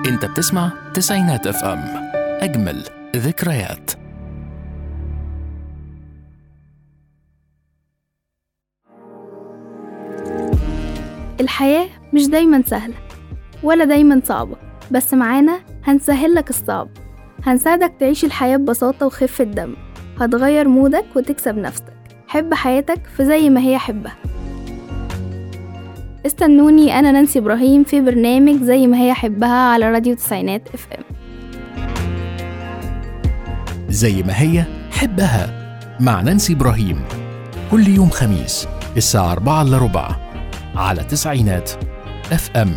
انت بتسمع تسعينات اف ام، اجمل ذكريات. الحياة مش دايما سهلة ولا دايما صعبة، بس معانا هنسهلك الصعب، هنساعدك تعيش الحياة ببساطة وخفة دم، هتغير مودك وتكسب نفسك. حب حياتك في زي ما هي حبها. استنوني أنا نانسي إبراهيم في برنامج زي ما هي حبها على راديو تسعينات اف ام. زي ما هي حبها مع نانسي إبراهيم، كل يوم خميس الساعة 4:15 على تسعينات اف ام.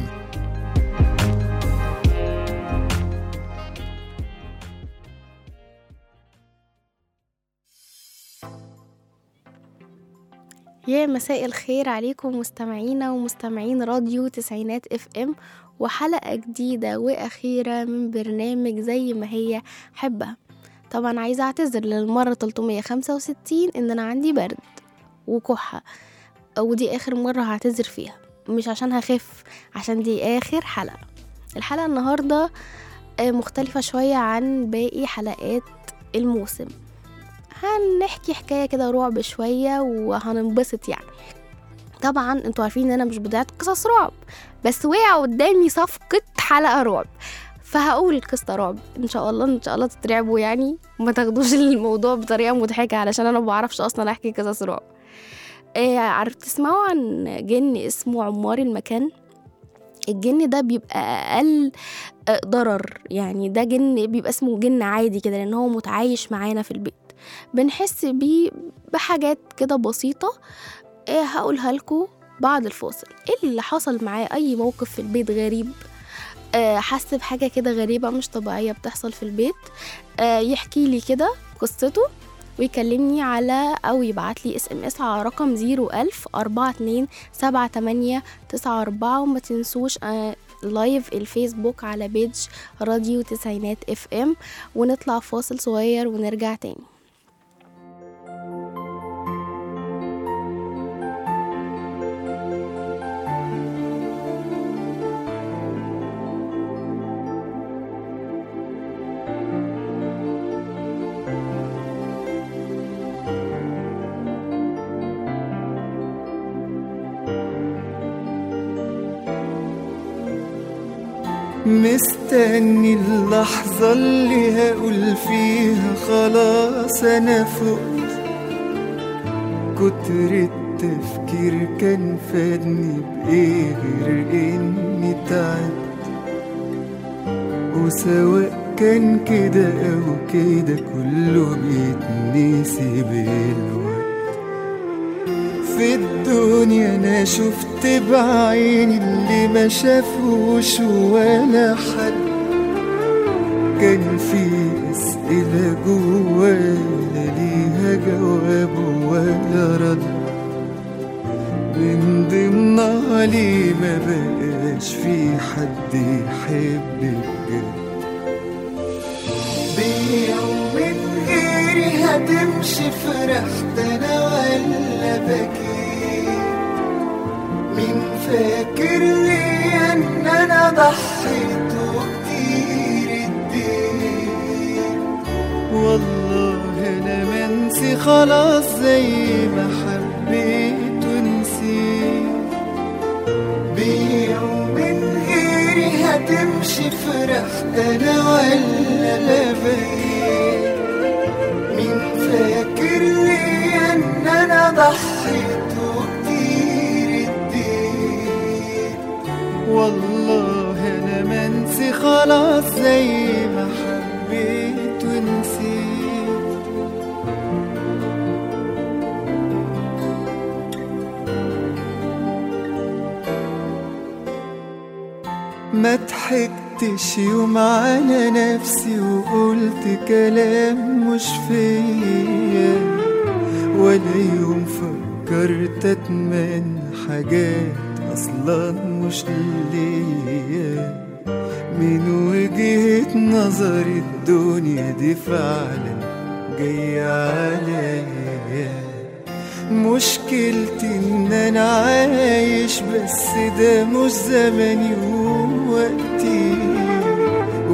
يا مساء الخير عليكم مستمعينا ومستمعين راديو تسعينات اف ام، وحلقة جديدة وأخيرة من برنامج زي ما هي حبها. طبعا عايزة أعتذر للمرة 365 إن أنا عندي برد وكحة، ودي آخر مرة هعتذر فيها، مش عشان هخف، عشان دي آخر حلقة. الحلقة النهاردة مختلفة شوية عن باقي حلقات الموسم. هنحكي حكاية كده رعب شوية وهننبسط يعني. طبعا انتوا عارفين ان انا مش بتاعت قصص رعب، بس وقع قدامي صفقة حلقة رعب، فهقول قصة رعب ان شاء الله تترعبوا يعني، وما تاخدوش الموضوع بطريقة مضحكة علشان انا ما بعرفش اصلا احكي قصص رعب. عرفت تسمعوا عن جن اسمه عمار المكان؟ الجن ده بيبقى اقل ضرر، يعني ده جن بيبقى اسمه جن عادي كده لان هو متعايش معانا في البيت، بنحس بيه بحاجات كده بسيطة. هقولها لكم بعد الفاصل. ايه اللي حصل معاه؟ اي موقف في البيت غريب، حس بحاجة كده غريبة مش طبيعية بتحصل في البيت، يحكي لي كده قصته ويكلمني على أو يبعت لي SMS على رقم 010427894. وما تنسوش لايف الفيسبوك على بيج راديو تسعينات اف ام. ونطلع فاصل صغير ونرجع تاني. مستني اللحظة اللي هقول فيها خلاص أنا فقت، كتر التفكير كان فادني بإيه غير إني تعبت، وسواء كان كده أو كده كله بيتنسي بالوقت. في الدنيا أنا شفت بعيني اللي ما شافوش ولا حد، كان في أسئلة جوايا لا ليها جواب ولا رد، من ضمنها ليه ما بقاش في حد يحب بجد. بيوم من غيري هتمشي فرحت أنا ولا بكيت؟ مين فاكر لي ان انا ضحيت وكتير اديت؟ والله انا منسي خلاص زي ما حبيت ونسيت. بيوم من غيري هتمشي فرحت انا ولا بكيت؟ مين فاكر لي ان انا ضحيت؟ والله أنا منسي خلاص زي ما حبيت ونسيت. ما ضحكتش يوم على نفسي وقلت كلام مش فيا، ولا يوم فكرت أتمنى حاجات أصلاً مش ليا. من وجهة نظري الدنيا دي فعلاً جاية عليا، مشكلتي إن أنا عايش بس ده مش زماني ووقتي.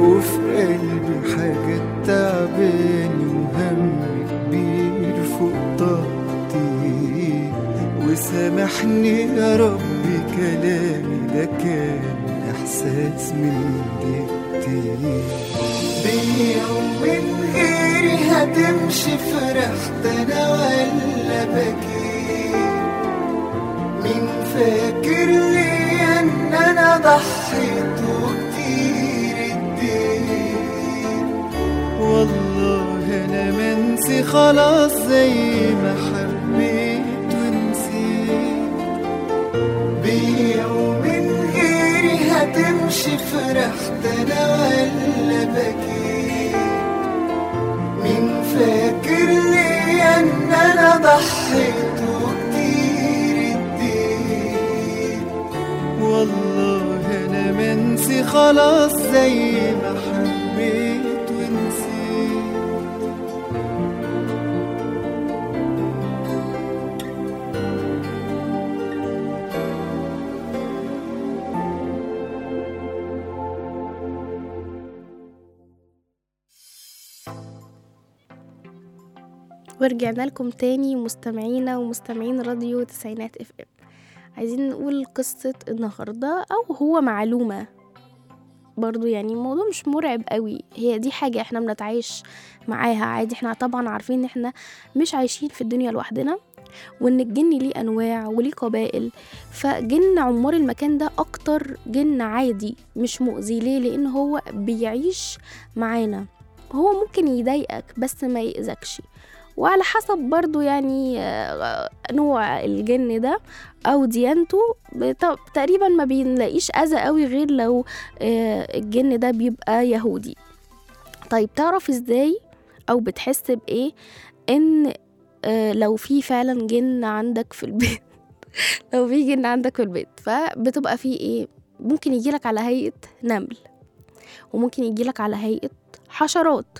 وفي قلبي حاجات تعباني وهم كبير فوق طاقتي، وسامحني يا ربي كلامي ده كان إحساس من دقيقتي. بيا ومن غيري هتمشي فرحت أنا ولا بكيت؟ مين فاكر لي إن أنا ضحيت وكتير اديت؟ والله أنا منسي خلاص زي ما حبيت ونسيت. بيا ومن غيري هتمشي فرحت أنا ولا بكيت؟ مين فاكر لي إن أنا ضحيت وكتير اديت؟ والله أنا منسي خلاص زي ما حبيت ونسيت. ورجعنا لكم تاني مستمعينا ومستمعين راديو تسعينات اف ام. عايزين نقول قصة النهاردة او هو معلومة برضو، يعني الموضوع مش مرعب قوي، هي دي حاجة احنا بنتعايش معاها عادي. احنا طبعا عارفين ان احنا مش عايشين في الدنيا لوحدنا، وان الجن ليه انواع وليه قبائل. فجن عمار المكان ده اكتر جن عادي مش مؤذي. ليه؟ لان هو بيعيش معانا، هو ممكن يضايقك بس ما يأذكش، وعلى حسب برضو يعني نوع الجن ده او ديانته تقريبا ما بنلاقيش اذى قوي غير لو الجن ده بيبقى يهودي. طيب تعرف ازاي او بتحس بايه ان لو في فعلا جن عندك في البيت لو في جن عندك في البيت فبتبقى في ايه؟ ممكن يجيلك على هيئة نمل، وممكن يجيلك على هيئة حشرات،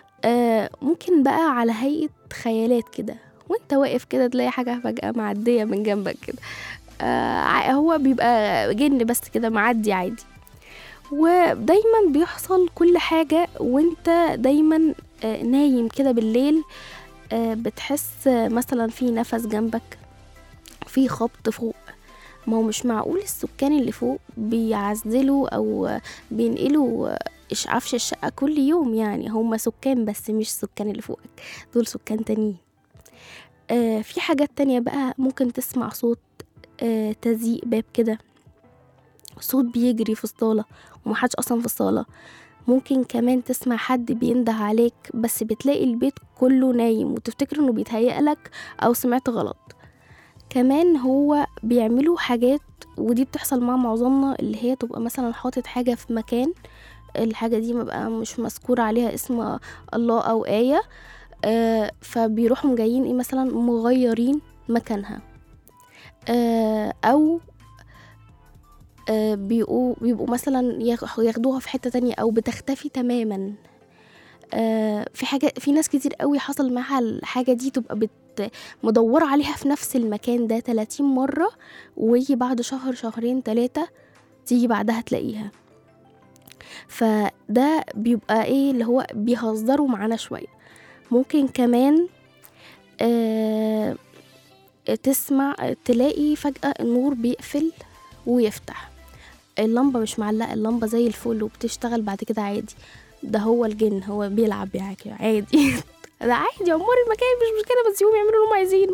ممكن بقى على هيئة خيالات كده، وانت واقف كده تلاقي حاجة فجأة معدية من جنبك كده. هو بيبقى جن بس كده معدي عادي. ودايما بيحصل كل حاجة وانت دايما نايم كده بالليل، بتحس مثلا في نفس جنبك، في خبط فوق. ما هو مش معقول السكان اللي فوق بيعزلوا او بينقلوا عفش الشقة كل يوم، يعني هم سكان بس مش سكان اللي فوقك، دول سكان تانيين. في حاجات تانية بقى، ممكن تسمع صوت تزيق باب كده، صوت بيجري في الصالة ومحدش أصلا في الصالة. ممكن كمان تسمع حد بينده عليك بس بتلاقي البيت كله نايم وتفتكر انه بيتهيألك أو سمعت غلط. كمان هو بيعملوا حاجات ودي بتحصل مع معظمنا، اللي هي تبقى مثلا حاطط حاجة في مكان، الحاجة دي مبقى مش مذكور عليها اسم الله أو آية، فبيروحوا جايين ايه مثلا مغيرين مكانها، أو بيبقوا مثلا ياخدوها في حتة تانية أو بتختفي تماما. في حاجة، في ناس كتير قوي حصل معها الحاجة دي، تبقى مدورة عليها في نفس المكان ده 30 مرة، ويجي بعد شهر شهرين 3 تيجي بعدها تلاقيها. فده بيبقى ايه اللي هو بيهزروا معانا شوية. ممكن كمان تسمع تلاقي فجأة النور بيقفل ويفتح، اللمبة مش معلقة، اللمبة زي الفل وبتشتغل بعد كده عادي. ده هو الجن، هو بيلعب معاك عادي ده عادي، عمر المكان مش مشكلة، بس يوم يعملوا اللي هم عايزينه.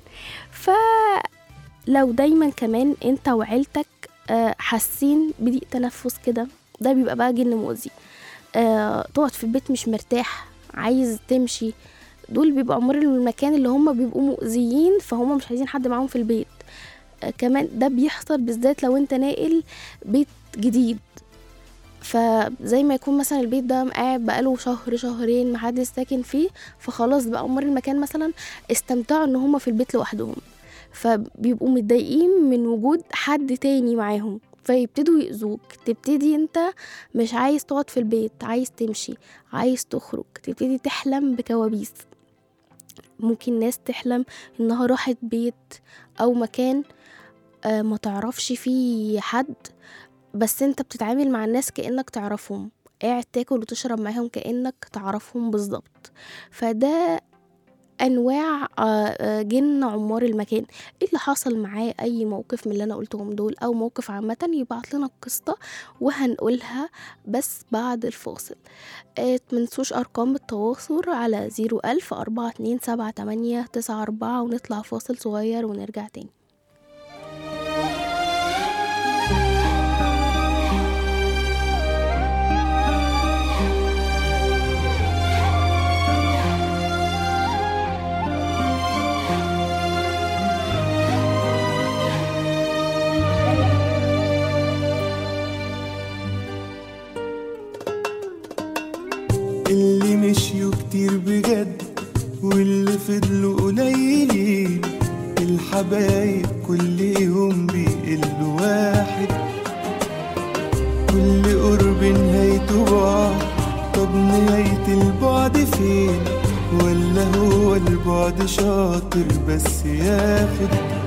فلو دايما كمان انت وعيلتك حاسين بضيق تنفس كده، ده بيبقى بقى جن مؤذي. تقعد في البيت مش مرتاح، عايز تمشي، دول بيبقى عمر المكان اللي هم بيبقوا مؤذيين، فهم مش عايزين حد معاهم في البيت. كمان ده بيحصل بالذات لو انت ناقل بيت جديد، فزي ما يكون مثلا البيت ده قاعد بقاله شهر شهرين محدش ساكن فيه، فخلاص بقى عمر المكان مثلا استمتعوا ان هم في البيت لوحدهم، فبيبقوا متضايقين من وجود حد تاني معاهم، فيبتدوا يأذوك. تبتدي انت مش عايز تقعد في البيت، عايز تمشي، عايز تخرج، تبتدي تحلم بكوابيس. ممكن ناس تحلم انها راحت بيت او مكان ما تعرفش فيه حد، بس انت بتتعامل مع الناس كأنك تعرفهم. قاعد تاكل وتشرب معاهم كأنك تعرفهم بالظبط. فده انواع جن عمار المكان. ايه اللي حصل معاه؟ اي موقف من اللي انا قلتهم دول او موقف عامه يبعت لنا القصه وهنقولها بس بعد الفاصل. متنسوش ارقام التواصل على 01000 427894 ونطلع فاصل صغير ونرجع تاني. اللي مشيوا كتير بجد واللي فضلوا قليلين، الحبايب كل يوم بيقلوا واحد، كل قرب نهايته بعد. طب نهاية البعد فين؟ ولا هو البعد شاطر بس ياخد؟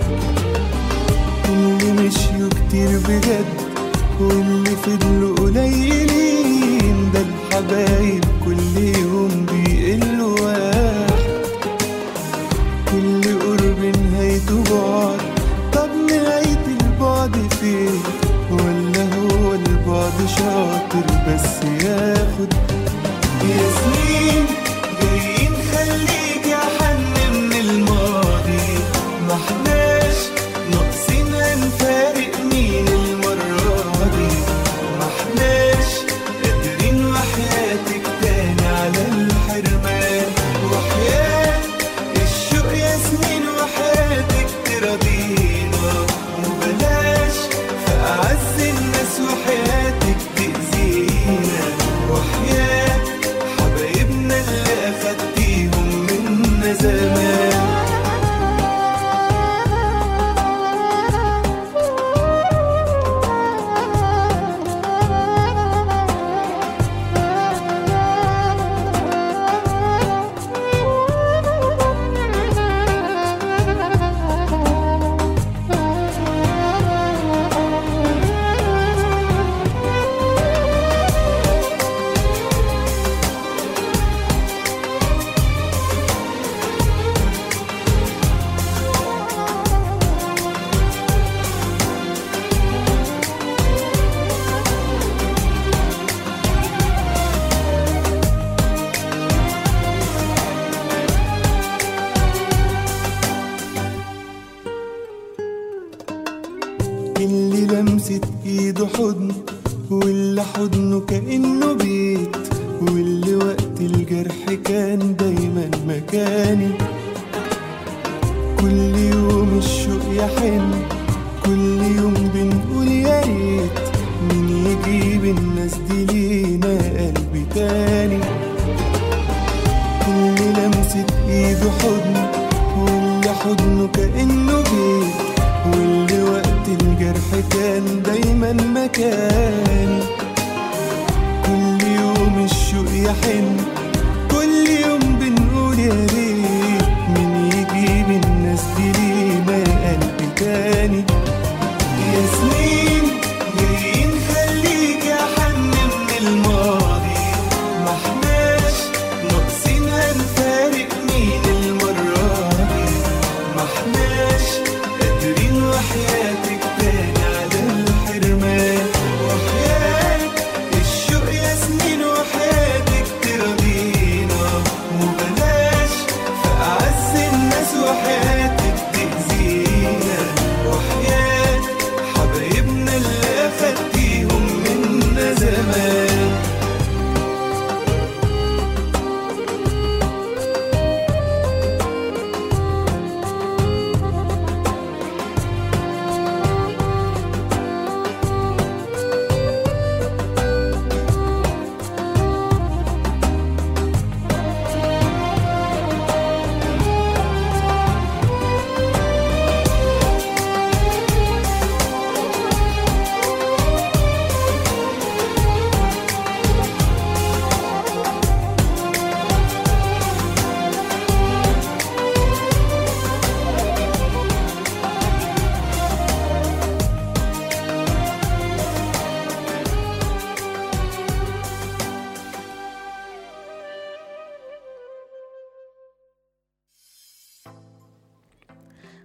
اللي مشيوا كتير بجد واللي فضلوا قليلين، ده الحبايب كل يوم بيقلوا واحد، كل قرب نهايته بعد. طب نهاية البعد فين؟ ولا هو البعد شاطر بس ياخد؟ يا سنين جايين خليك يا حن من الماضي، ما احناش ناقصين هنفارق مين المرة دي، ما احناش قادرين وحياتك تاني على الحرمان، وحياة الشوق يا سنين وحياتك تراضينا، وبلاش في أعز الناس وحياتك تأذينا، وحياة حبايبنا اللي أخدتيهم منا زمان. اللي لمست ايده حضن واللي حضنه كأنه بيت، واللي وقت الجرح كان دايما مكاني، كل يوم الشوق يحن، كل يوم بنقول يا ريت مين يجيب الناس دي لينا قلبي تاني. اللي لمست ايده حضن واللي حضنه كأنه بيت، واللي وقت الجرح كان دايما مكاني، كل يوم الشوق يحن، كل يوم بنقول يا ريت مين يجيب الناس دي لينا قلبي تاني. يا سنين جايين خليك يا حن من الماضي، ما احناش ناقصين هنفارق مين المرة دي، ما احناش قادرين وحياتك تاني على الحرمان، وحياة الشوق يا سنين وحياتك تراضي.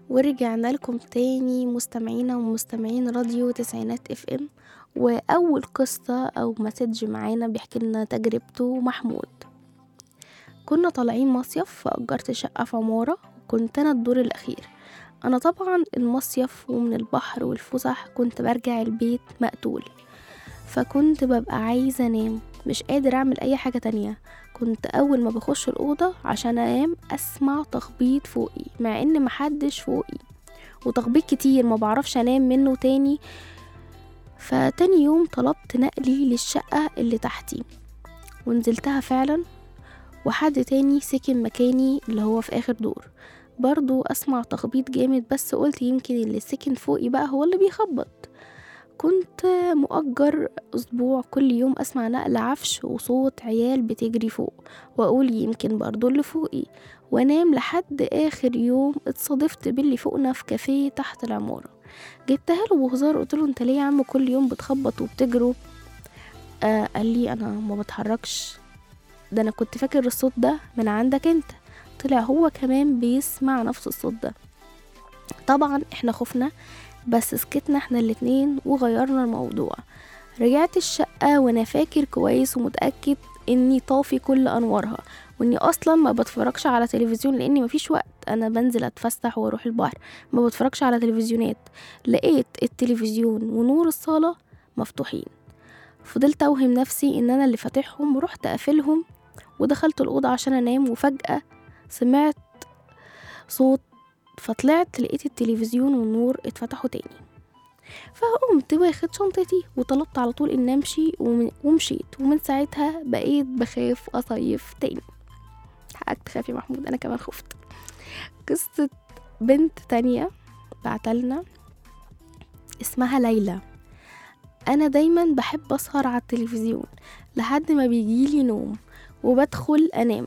ورجعنا لكم تاني مستمعينا ومستمعين راديو تسعينات اف ام. واول قصة او مسج معانا بيحكي لنا تجربته محمود. كنا طالعين مصيف فأجرت شقة في عمارة وكنت انا الدور الاخير. انا طبعا المصيف ومن البحر والفسح كنت برجع البيت مقتول، فكنت ببقى عايزة انام مش قادر اعمل اي حاجة تانية. كنت اول ما بخش الأوضة عشان انام اسمع تخبيط فوقي مع ان محدش فوقي، وتخبيط كتير ما بعرفش انام منه تاني. فتاني يوم طلبت نقلي للشقة اللي تحتي ونزلتها فعلا، وحد تاني سكن مكاني اللي هو في اخر دور. برضو اسمع تخبيط جامد، بس قلت يمكن اللي سكن فوقي بقى هو اللي بيخبط. كنت مؤجر أسبوع كل يوم أسمع نقل عفش وصوت عيال بتجري فوق، وأقول يمكن برضو اللي فوقي، وانام لحد آخر يوم اتصادفت باللي فوقنا في كافيه تحت العمارة. جبتها له بهزار، قلت له انت ليه يا عم كل يوم بتخبط وبتجروا؟ قال لي انا ما بتحركش، ده انا كنت فاكر الصوت ده من عندك انت. طلع هو كمان بيسمع نفس الصوت ده. طبعا احنا خفنا بس سكتنا احنا الاتنين وغيرنا الموضوع. رجعت الشقة وانا فاكر كويس ومتأكد اني طافي كل انوارها، واني اصلا ما بتفرجش على تلفزيون لاني مفيش وقت، انا بنزل اتفسح واروح البحر، ما بتفرجش على تلفزيونات. لقيت التلفزيون ونور الصالة مفتوحين، فضلت اوهم نفسي ان انا اللي فاتحهم ورحت قافلهم ودخلت الأوضة عشان انام. وفجأة سمعت صوت، فطلعت لقيت التلفزيون والنور اتفتحوا تاني. فقمت واخد شنطتي وطلبت على طول ان امشي ومشيت. ومن ساعتها بقيت بخاف اصيف تاني. حقك تخاف يا محمود، انا كمان خفت. قصة بنت تانية بعتلنا اسمها ليلى. انا دايما بحب اسهر على التلفزيون لحد ما بيجيلي نوم وبدخل انام.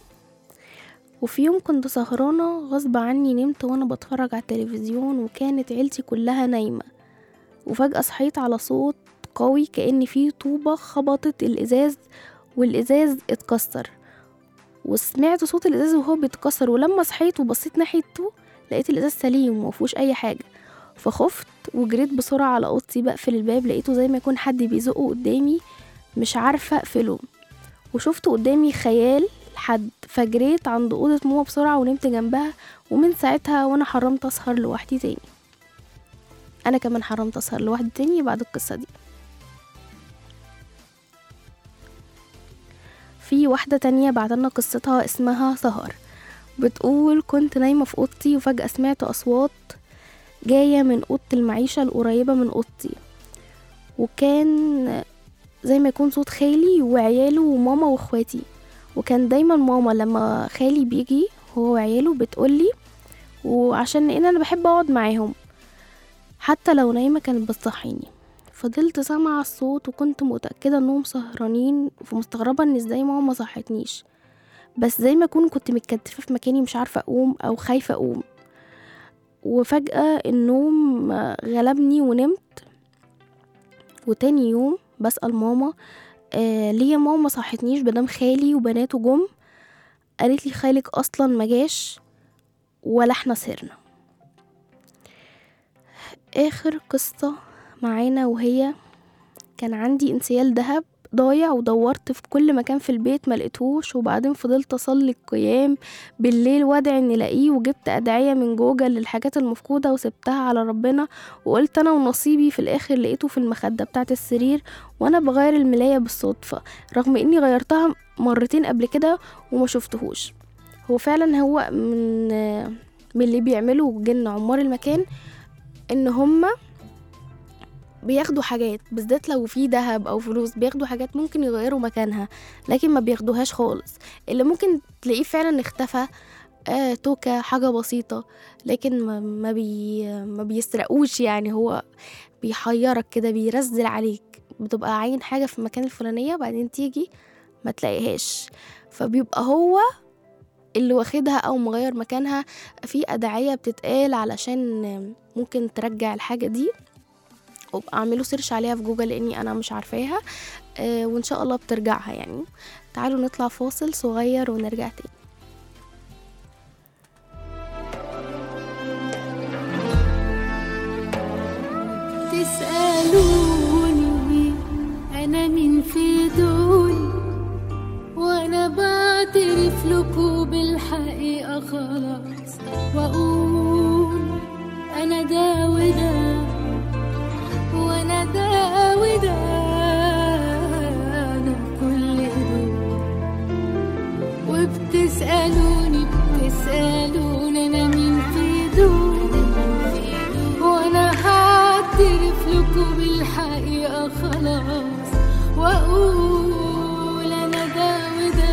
وفي يوم كنت سهرانة غصب عني، نمت وانا بتفرج على التلفزيون وكانت عيلتي كلها نايمة، وفجأة صحيت على صوت قوي كأن فيه طوبة خبطت الإزاز والإزاز اتكسر، وسمعت صوت الإزاز وهو بيتكسر. ولما صحيت وبصيت ناحيته لقيت الإزاز سليم ومفيهوش أي حاجة، فخفت وجريت بسرعة على أوضتي. بقفل الباب لقيته زي ما يكون حد بيزقه قدامي، مش عارفة أقفله، وشفت قدامي خيال حد، فجريت عند أوضة ماما بسرعة ونمت جنبها. ومن ساعتها وانا حرمت اسهر لوحدي تاني. انا كمان حرمت اسهر لوحدي تاني بعد القصة دي. في واحدة تانية بعتلنا قصتها اسمها سهر، بتقول كنت نايمة في اوضتي وفجأة سمعت اصوات جاية من اوضة المعيشة القريبة من اوضتي، وكان زي ما يكون صوت خالي وعياله وماما واخواتي. وكان دايما ماما لما خالي بيجي هو وعياله بتقولي، وعشان ان انا بحب اقعد معاهم حتى لو نايمة كانت بتصحيني. فضلت سامعة الصوت وكنت متأكدة انهم سهرانين، فمستغربة ان ازاي ماما ما صحتنيش، بس زي ما كنت متكتفة في مكاني مش عارفة اقوم او خايفة اقوم. وفجأة النوم غلبني ونمت. وتاني يوم بسأل ماما ليه ماما ما صحتنيش بدم خالي وبناته جم؟ قالت لي خالك اصلا ما جاش ولا احنا سهرنا. اخر قصة معانا وهي كان عندي انسيال دهب ضايع، ودورت في كل مكان في البيت ما لقيتهوش، وبعدين فضلت اصلي القيام بالليل وادعي اني الاقيه، وجبت ادعية من جوجل للحاجات المفقودة وسبتها على ربنا، وقلت انا ونصيبي. في الاخر لقيته في المخدة بتاعة السرير وانا بغير الملاية بالصدفة، رغم اني غيرتها مرتين قبل كده وما شفتهوش. هو فعلا هو من اللي بيعملوا جن عمار المكان ان هما بياخدوا حاجات، بالذات لو في دهب او فلوس بياخدوا حاجات ممكن يغيروا مكانها، لكن ما بياخدوهاش خالص. اللي ممكن تلاقيه فعلا اختفى توكة حاجة بسيطة، لكن ما بيسرقوش. يعني هو بيحيرك كده، بيرزل عليك، بتبقى عين حاجة في المكان الفلانية بعدين تيجي ما تلاقيهاش، فبيبقى هو اللي واخدها او مغير مكانها. في أدعية بتتقال علشان ممكن ترجع الحاجة دي، وابقى اعملوا سيرش عليها في جوجل لاني انا مش عارفاها، وان شاء الله بترجعها يعني. تعالوا نطلع فاصل صغير ونرجع تاني. تسألوني أنا مين في دول، وأنا بعترف لكم بالحقيقة خلاص، وأقول أنا ده وده وأنا ده وده، أنا كل دول. وبتسألوني أنا مين في دول، وأنا هعترف لكم بالحقيقة خلاص، وأقول أنا ده وده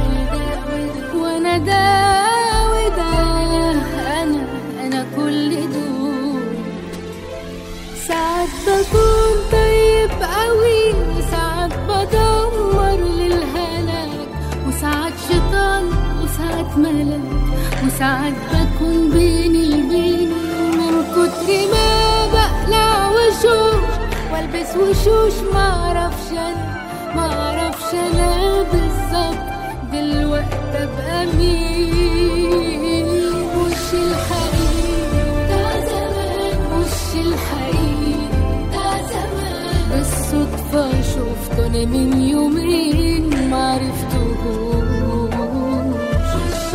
وأنا ده وده، أنا كل دول. ساعات بكون طيب قوي، وساعات بدمر للهلاك، وساعات شيطان وساعات ملاك، وساعات بكون بين البين، من كتر ما بقلع وشوش والبس وشوش معرفش انا بالظبط دلوقتي ابقى مين. وش الحقيقي ده زمان، وش الحقيقي ده زمان، بالصدفة شفته انا من يومين معرفتهوش. وش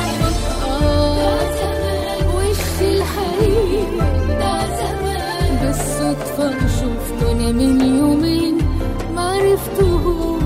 الحقيقي ده زمان، بالصدفة شفته انا من يومين معرفتهوش.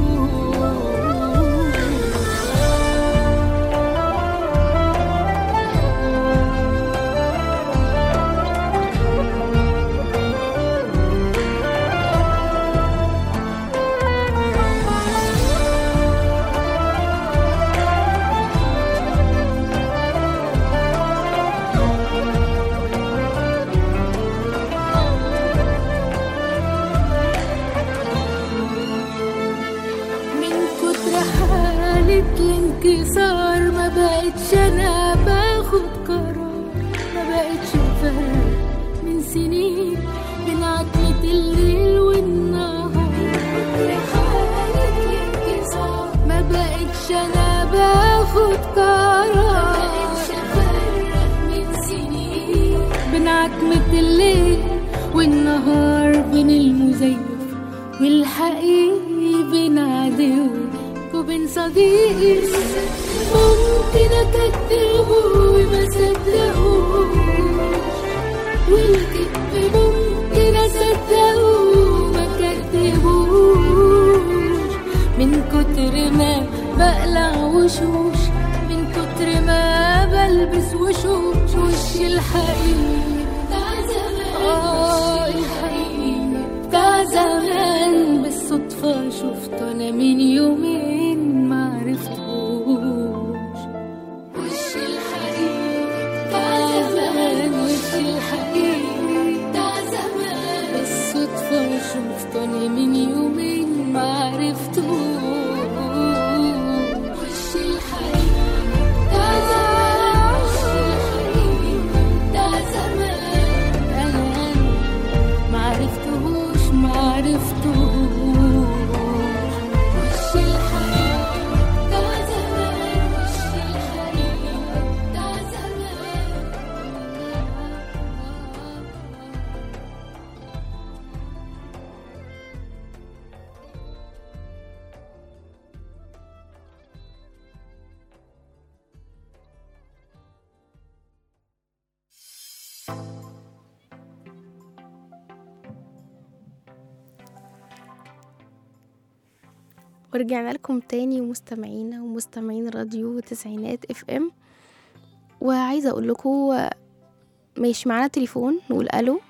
الانكسار ما بقتش انا باخد قرار، ما بقتش فرق من سنين بين عتمة الليل والنهار. حالة الانكسار ما بقتش انا باخد قرار، ما بقتش فرق من سنين بين عتمة الليل والنهار، بين المزيف والحقيقي، بين عدو وبين صديقي. ممكن أكذبه وما صدقوش، والكذب ممكن أصدقه وما كذبوش، من كتر ما بقلع وشوش، من كتر ما بلبس وشوش. وش الحقيقي بتاع زمان، الحقيقي بتاع زمان، بالصدفة شفته أنا من يومين معرفتهوش. وش الحقيقي بتاع زمان، وش الحقيقي بتاع زمان، بالصدفة شفته أنا من يومين معرفتهوش. وش الحقيقي بتاع زمان، وش الحقيقي بتاع زمان، أنا معرفتهوش. وش الحقيقي بتاع زمان، وش الحقيقي بتاع زمان. ورجعنا لكم تاني مستمعينا ومستمعين راديو تسعينات اف ام. وعايزة اقول لكم ماشي معانا تليفون، نقول الو.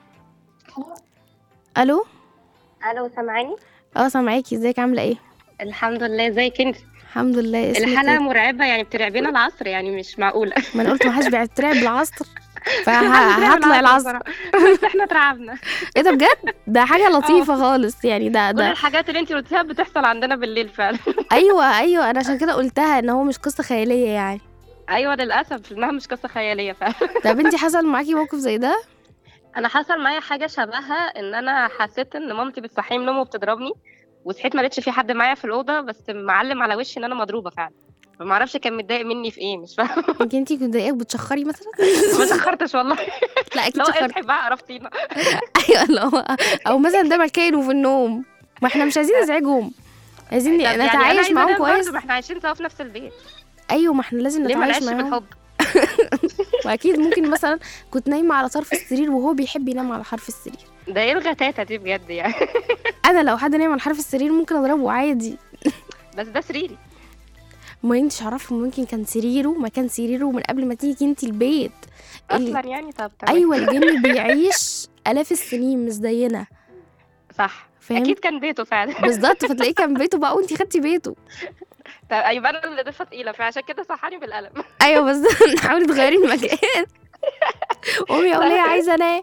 الو سامعاني؟ سامعاكي. ازيك؟ عاملة ايه؟ الحمد لله. ازيك انت؟ الحمد لله. اسمك الحلقة ايه؟ مرعبة، يعني بترعبينا العصر، يعني مش معقولة. ما انا قلت محدش بيترعب بالعصر فهطلع العصر. بس احنا اترعبنا. ايه ده بجد؟ ده حاجة لطيفة خالص يعني. كل ده الحاجات اللي انت قلتيها بتحصل عندنا بالليل فعلا. ايوه انا عشان كده قلتها ان هو مش قصة خيالية يعني. ايوه للاسف انها مش قصة خيالية فعلا. طب انتي حصل معاكي موقف زي ده؟ انا حصل معايا حاجة شبهها، ان انا حسيت ان مامتي بتصحيني من النوم وبتضربني، وصحيت ما لقيتش في حد معايا في الأوضة، بس معلم على وشي ان انا مضروبة فعلا. ما اعرفش كان متضايق مني في ايه، مش فاهمه. يمكن انتي كنت ضايقاك بتشخري مثلا. ما تاخرتش والله. لا اكيد لو شخرتي. اصحي بقى عرفتينا. ايوه لا، او مثلا ده مكانه في النوم، ما احنا مش عايزين نزعجهم، عايزين طب يعني انا نتعايش عايزه معاهم انام كويس. برضه، ما احنا عايشين سوا في نفس البيت. ايوه ما احنا لازم ليه ما نتعايش نعيش معاهم. بالحب؟ واكيد ممكن مثلا كنت نايمه على طرف السرير وهو بيحب ينام على حرف السرير. ده ايه الغتاتة دي بجد يعني؟ انا لو حد نايم على حرف السرير ممكن اضربه عادي. بس ده سريري. ما انتش عارفه، ممكن كان سريره مكان سريره من قبل ما تيجي انتي البيت. اصلا يعني طب تمام. ايوه الجن بيعيش الاف السنين مش زينا. صح. فاهم؟ اكيد كان بيته فعلا. بالظبط، فتلاقيه كان بيته بقى وانتي خدتي بيته. طب يبقى انا اللي ضفه تقيله، فعشان كده صحاني بالقلم. ايوه بس نحاول تغيري المكان. قومي يا وليه عايزه انام.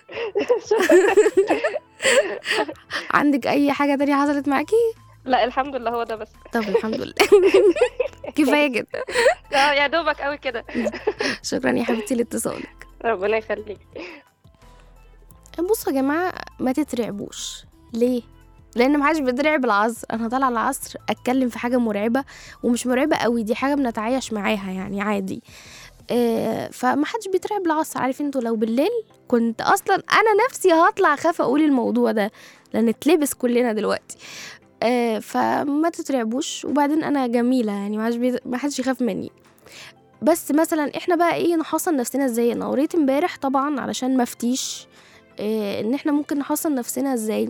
عندك اي حاجه تانية حصلت معاكي؟ لا الحمد لله هو ده بس. طب الحمد لله. كفايه كده. يا دوبك قوي كده. شكرا يا حبيبتي لاتصالك. ربنا يخليك. بصوا يا جماعه ما تترعبوش. ليه؟ لان محدش بيترعب العصر. انا طالعه العصر اتكلم في حاجه مرعبه ومش مرعبه قوي، دي حاجه بنتعايش معاها يعني عادي. فمحدش بيترعب العصر. عارف انتوا لو بالليل كنت اصلا انا نفسي هطلع خاف اقول الموضوع ده لان اتلبس كلنا دلوقتي. فما تترعبوش. وبعدين انا جميله يعني ما حدش يخاف مني. بس مثلا احنا بقى ايه نحصن نفسنا ازاي؟ انا قريت امبارح طبعا علشان مفتيش ان احنا ممكن نحصن نفسنا ازاي.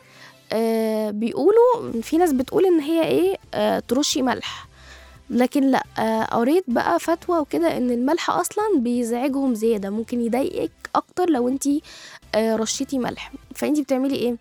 بيقولوا في ناس بتقول ان هي ايه ترشي ملح، لكن لا قريت بقى فتوى وكده ان الملح اصلا بيزعجهم زياده، ممكن يضايقك اكتر لو انتي رشيتي ملح. فانتي بتعملي ايه؟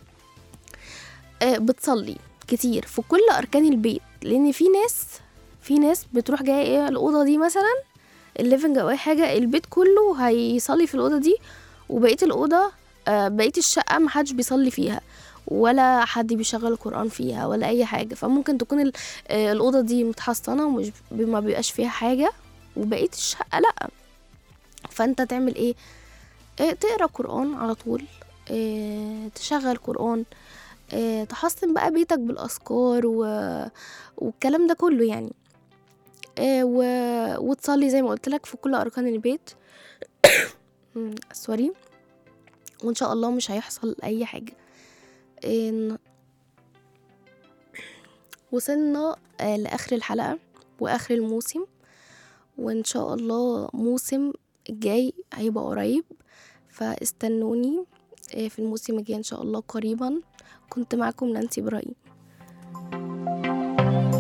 بتصلي كتير في كل اركان البيت، لان في ناس بتروح جايه ايه الاوضه دي مثلا الليفنج او اي حاجه، البيت كله هيصلي في الاوضه دي وبقيه الاوضه بقيه الشقه محدش بيصلي فيها ولا حد بيشغل القرآن فيها ولا أي حاجة. فممكن تكون الأوضة دي متحصنة ومش ما بيبقاش فيها حاجة وبقية الشقة لأ. فأنت تعمل إيه؟ تقرأ قرآن على طول، تشغل قرآن، تحصن بقى بيتك بالأذكار والكلام ده كله يعني. وتصلي زي ما قلت لك في كل أركان البيت. سوري. وإن شاء الله مش هيحصل أي حاجة. وصلنا لآخر الحلقة وآخر الموسم، وإن شاء الله موسم الجاي هيبقى قريب، فاستنوني في الموسم الجاي إن شاء الله قريبا. كنت معكم نانسي إبراهيم.